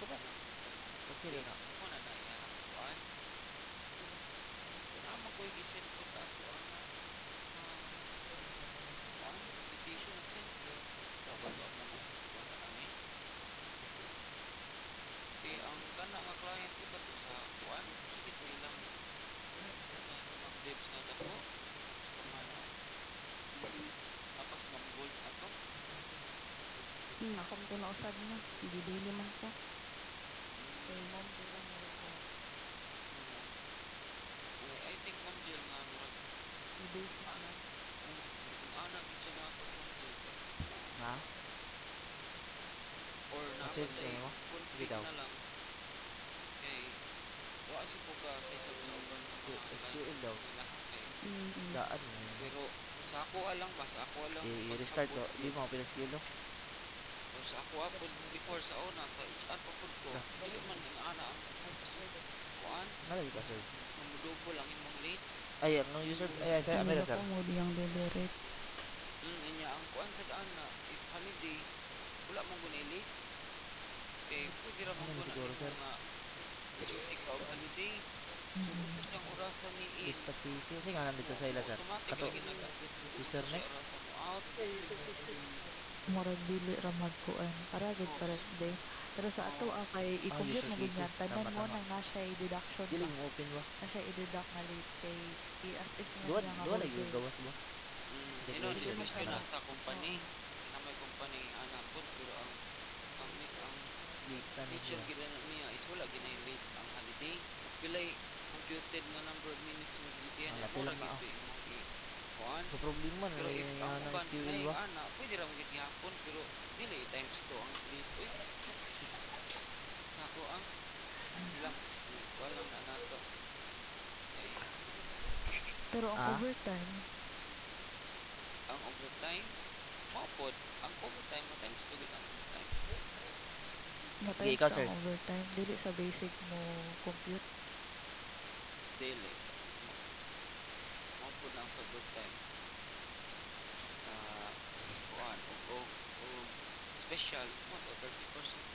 Kuna na. Okay Okay, ra na. mo na na iyahang kuan. Kung naman ko'y giset ko ta ato ana kuan invitation nag-send dapat to amo na kuan na ani. Kay ang kana nga client ko kato sa kuan sige to ilang kanang kanang devs nga dako gusto man napas mambold na to. Akong tunausad na. Dili man ko. Kay Mm, mom ko lang ko. mm. I think Ma'am Jill nga murag I-basic lang. kung ana gid siya nato Ma'am Jill Ha? or Ma-change nabatay na mo? Sige config daw. na lang kay wa si ko ka sa isab sa uban nga mga client SQL daw. nila ha kay Mm. Daan mo yun. pero sa ako alang ba sa ako alang I-restart pagsabot do. Di gud mo ako skill do. o sa ako apod before sa una sa HR pa pud ko Ga. dili man ing ana ang kuan Nalagi pa sir. mamudubo lang imong rates. Ay, ang user ay sir, Nila amira ko sir. mo diyang deliberate. Inya ang kuan sa daan na if holiday wala mong gunay late kay pwede ra man Ano ni guna siguro nimo sir? nga duty ka og holiday so ubos yang orasan ni in List of PC. Kasi nga nandito sa ila mo sir. automatic Kato, lagi ubos Mr. na siya Next. orasa mo out. Murag dili ra magkuan. Para gid Oh, sa rest day. Pero sa ato oh, kay Ah, i-compute user mo gud PC. yan. Tanan Tama, mo tama. nang na siya i-deduction Dili ba. mo open ba? Na siya i-deduct na late kay i-as if mo Duwa, niya nga duwa whole lagi yung day. gawas ba? Dili Declaration man list discuss siya yun na. na mag sa company oo. na may company ana pod pero ang Late na ni nature siya. gid na niya is wala ginay late ang holiday pilay computed nga number of minutes mo gitihan Ang mo lapi ra lang na gid ah. imong kuan. Sa problema na Pero if ang na uban SQL naing ba? ana pwede ra mo gid gihapon pero dili times 2 ang rate uy Sis. nako ang ilang kuan lang na nato kay Pero ang Ah? overtime, ang overtime mao pod ang overtime mo times 2 gid ang overtime nga Sige, times ikaw 2 sir. ang overtime, dili sa basic mo compute. daily mo mao pod ang sa overtime sa kuan og special mo to 30%